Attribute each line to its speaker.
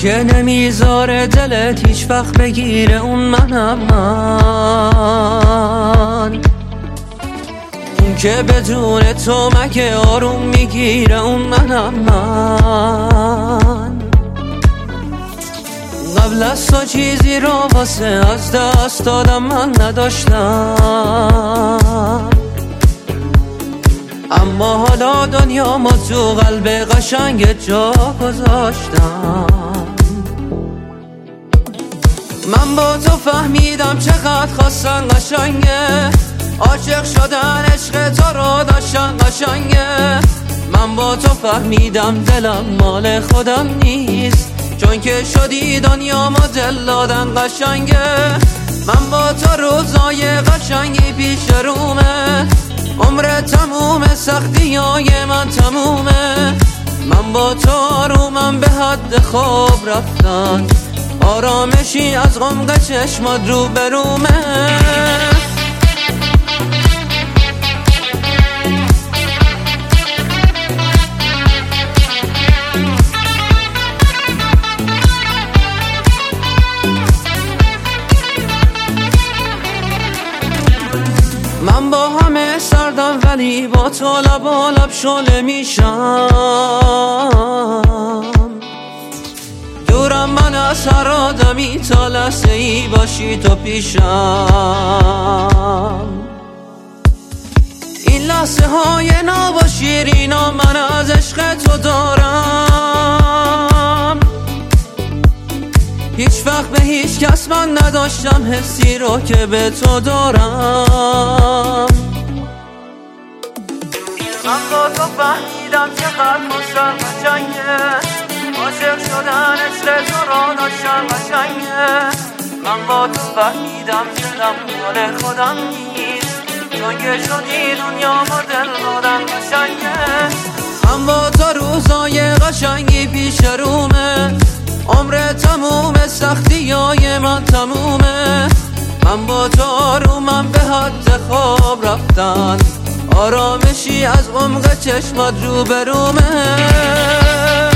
Speaker 1: که نمیذاره دلت هیچ وقت بگیره اون منم من، اون که بدون تو مگه آروم میگیره اون منم من. قبل از تو چیزی رو واسه از دست دادم من نداشتم، اما حالا دنیا ما تو قلب قشنگ جا گذاشتم. من با تو فهمیدم چقدر خواستن قشنگه، عاشق شدن عشق تو رو داشتن قشنگه. من با تو فهمیدم دلم مال خودم نیست، چون که شدی دنیا ما دل دادن قشنگه. من با تو روزای قشنگی پیش رومه، عمر تمومه سختیای من تمومه. من با تو آرومم به حد خواب رفتن، آرامشی از غمق چشمات رو برومه. من با همه سردم ولی با تو لبالب شعله میشم. دورم من از هر آدمی تا لحظه ای باشی تو پیشم. این لحظه های ناب و شیرینا من از عشق تو دارم. هیچ وقت به هیچ کس من نداشتم حسی رو که به تو دارم. من با تو فهمیدم چقدر خوشم قشنگه، عاشق شدن عشق تو رو داشتن قشنگه. من با تو فهمیدم دلم مال خودم نیست، چون که شدی دنیا ما دل دادن قشنگه. من با تو روزای قشنگی پیش رومه، عمر تموم سختیای من تمومه. من با تو آرومم به حد خواب رفتن، آرامشی از غمق چشمات رو برومه.